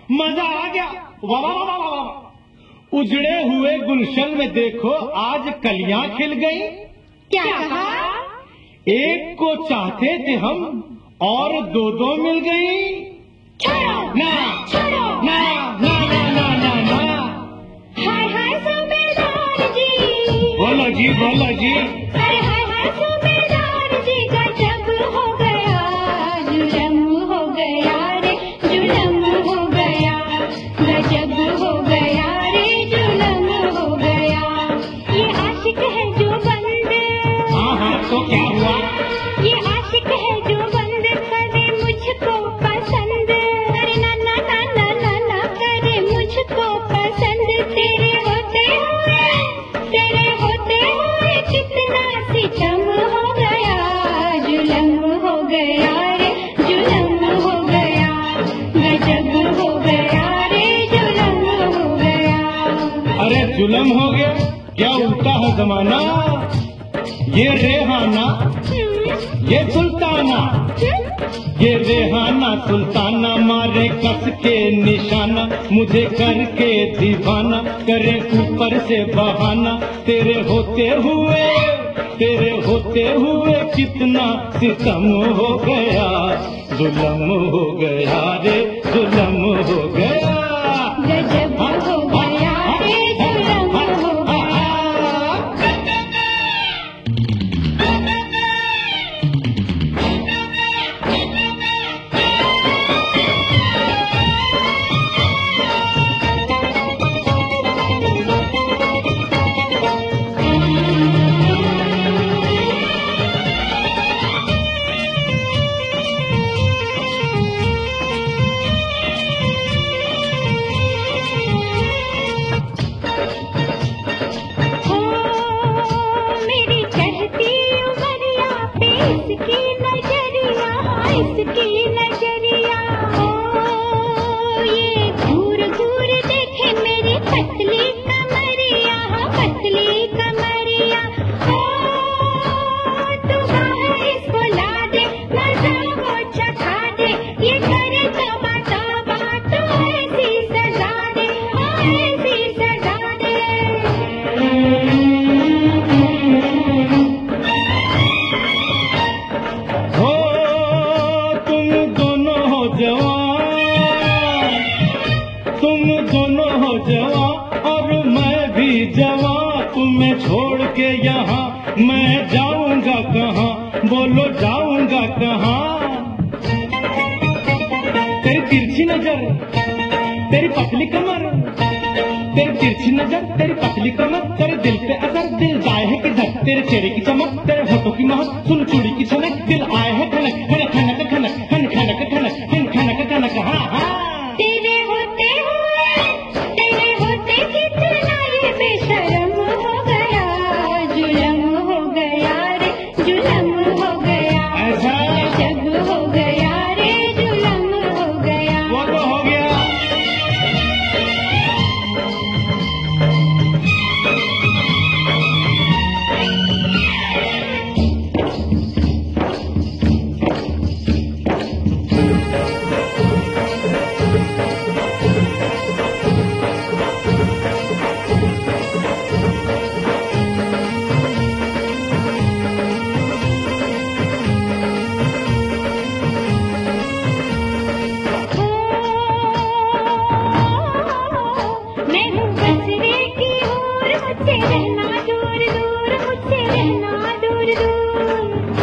मजा आ गया। वाह वाह वाह वाह वाह। उजड़े हुए गुलशन में देखो आज कलियां खिल गई। क्या कहा? एक को चाहते थे हम और दो दो मिल गई। छोड़ो ना छोड़ो ना ना ना ना ना ना। हाय हाय सूबेदार जी। बोलो जी बोलो जी। हाय हाय हाय सूबेदार जी। गजब हो गया जुलम हो गया रे जुलम हो गया। गजब हो गया रे जुलम हो गया। ये आशिक है जो बंद। हाँ हाँ तो क्या हुआ? ये आशिक है जो बंद करे मुझको पसंद। अरे ना ना ना ना ना ना करे मुझको पसंद। तेरे होते हुए कितना सितम हो गया। जुलम हो गया रे जुलम हो गया। गजब हो गया रे जुलम हो गया। अरे जुलम हो गया क्या? उल्टा है जमाना। ये रेहाना ये सुल्ताना। ये रेहाना सुल्ताना मारे कस के निशाना। मुझे करके दीवाना करे ऊपर से बहाना। तेरे होते हुए कितना सितम हो गया। जुलम हो गया रे जुलम हो गया। गजब हो गया रे जुलम हो गया। मेरी चढ़ती उमरिया पे इसकी नजरिया। ओ ये घूर घूर देखे मेरी पतली कमरिया। पतली कमरिया। ओ तू बाहर इसको ला दे मजा वो चखा दे। ये करे तौबा तौबा तो ऐसी सजा दे। ऐसी सजा दे। हो तुम दोनों हो जवान। तुम दोनों हो जवान और मैं भी जवान। तुम्हें छोड़ के यहाँ मैं जाऊंगा कहाँ? बोलो जाऊंगा कहाँ? तेरी तिरछी नजर तेरी पतली कमर। तेरी तिरछी नजर तेरी पतली कमर। तेरे दिल पे असर दिल जाए है किधर। तेरे चेहरे की चमक तेरे होठों की महक। सुन चूड़ी की छनक दिल आए है खनक। खनक खनक खनक खनक खनक खनक खनक खनक हाँ हाँ। तेरे होते कितना ये बेशरम हो गया। जुलम हो गया रे जुलम हो गया। ऐसा गजब हो गया रे जुलम हो गया। वो तो हो गया। मैं हूँ बसरे की ओर मुझसे रहना दूर दूर। मुझसे रहना दूर दूर।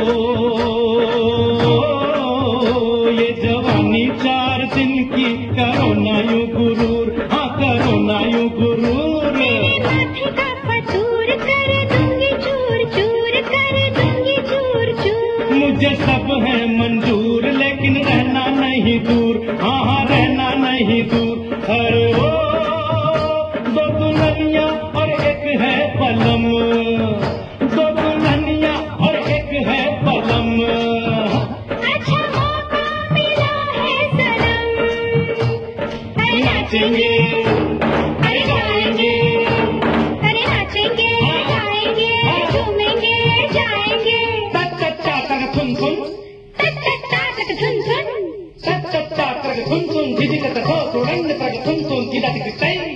ओ ये जवानी 4 दिन की करो ना यूं गुरूर। हाँ करो ना यूं गुरूर। माथे का फतूर कर दूंगी चूर चूर। कर दूंगी चूर चूर। मुझे सब है मंजूर लेकिन रहना नहीं दूर। हाँ हाँ रहना नहीं दूर। अरे ओ दो दुल्हनिया और एक है पलम। दो दुल्हनिया और एक है पलम। अच्छा मौका मिला है सनम। अरे नाचेंगे अरे गाएंगे। अरे नाचेंगे गाएंगे झूमेंगे जाएंगे। तक तक चा तक थुन थुन। तक ಕಿಲತ ಸೋ ಸುಡಂಡ ಪ್ರಗ ತುಂತುಂ ಕಿಲತ ಕಿತ್ತೈ